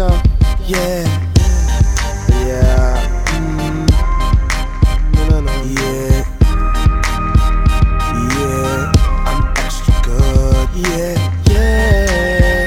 y'all? Yeah. Yeah. Yeah. Yeah. I'm extra good. Yeah. Yeah.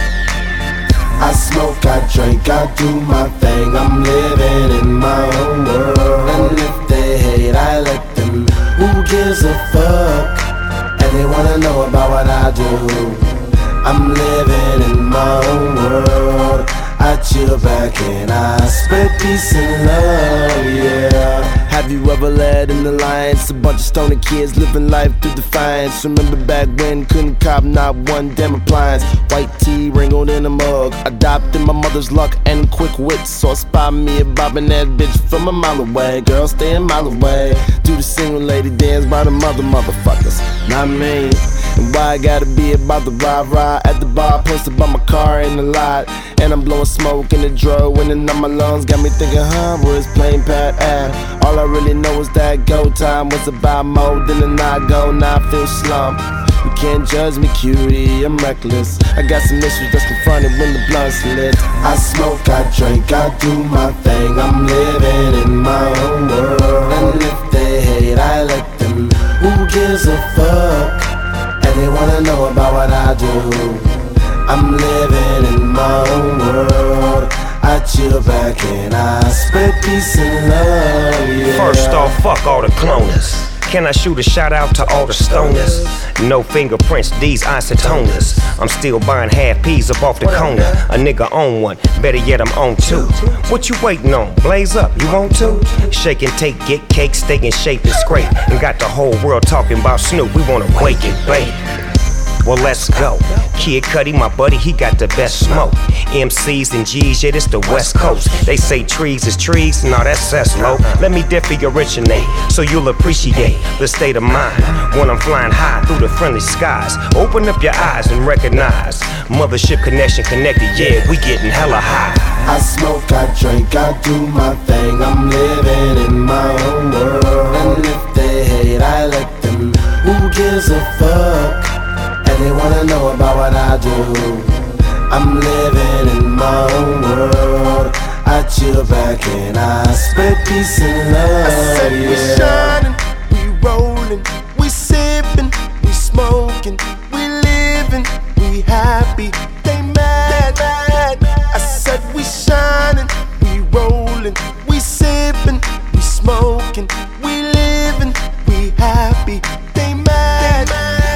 I smoke, I drink, I do my thing. I'm living in my own world. And if they hate, I let them. Who gives a fuck? And they wanna know about what I do. I'm living in my own world. I chill back and I spread peace and love, yeah. Have you ever led an alliance? A bunch of stoner kids living life through defiance. Remember back when couldn't cop not one damn appliance. White tea wrinkled in a mug. Adopted my mother's luck and quick wits. So spot me a bobbing that bitch from a mile away. Girl, stay a mile away. Do the single lady dance by the motherfuckers. Not me. And why I gotta be about the rah-rah at the bar, posted by my car in the lot. And I'm blowing smoke in the drug, winning on my lungs. Got me thinking, where's plain Pat at? All I really know is that go time was about more than a not go, now I feel slump. You can't judge me, cutie, I'm reckless. I got some issues that's confronted when the blunt's lit. I smoke, I drink, I do my thing. I'm living in my own world. And if they hate, I let them. Who gives a fuck? And they wanna know about what I do. I'm living in my own world. I chill back and I spread peace and love, yeah. First off, fuck all the cloners. Can I shoot a shout out to all the stoners? No fingerprints, these isotoners. I'm still buying half peas up off the corner. A nigga on one, better yet I'm on two. What you waiting on? Blaze up, you want to? Shake and take, get cake, stay in shape and scrape. And got the whole world talking about Snoop, we wanna wake and bake. Well, let's go. Kid Cudi, my buddy, he got the best smoke. MCs and G's, yeah, this the West Coast. They say trees is trees, nah, that's low. Let me differentiate, so you'll appreciate the state of mind when I'm flying high through the friendly skies. Open up your eyes and recognize Mothership Connection connected, yeah, we getting hella high. I smoke, I drink, I do my thing. I'm living in my own world. And if they hate, I let them. Who gives a fuck? And they wanna know about what I do. I'm living in my own world. I chill back and I spread peace and love, I said we shining, we rolling, we sipping, we smoking, we living, we happy, they mad. I said we shining, we rolling, we sipping, we smoking, we living, we happy, they mad.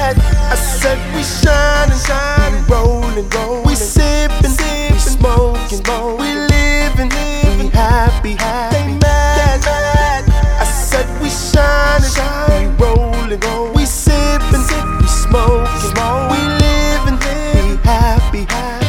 I said we shining, we rolling, we sipping, we smoking, we living, we happy, they mad. I said we shining, we rolling, we sipping, we smoking, we living, we happy.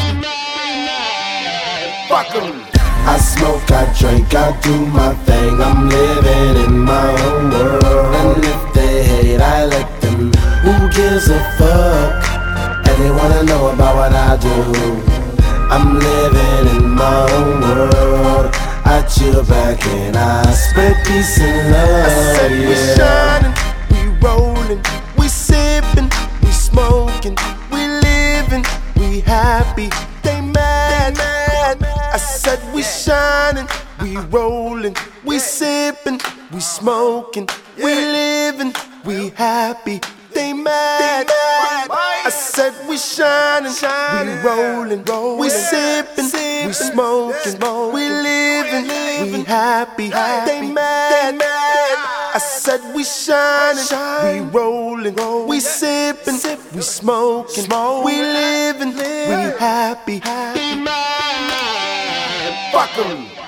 Fuck 'em. I smoke, I drink, I do my thing. I'm living in my own world. And if they hate, I let them. Who gives a fuck? And they wanna know about what I do. I'm living in my own world. I chill back and I spread peace and love, I said we shining, we rolling, we sipping, we smoking, we living, we happy, they mad. I said we shining, we rolling, we sipping, we smoking, we living, we happy, they mad. I said we shining, we rolling, we sipping, we smoking, we living, we happy, they mad. I said we shining, we rolling, we sipping, we smoking, we living, we happy. Fuck 'em.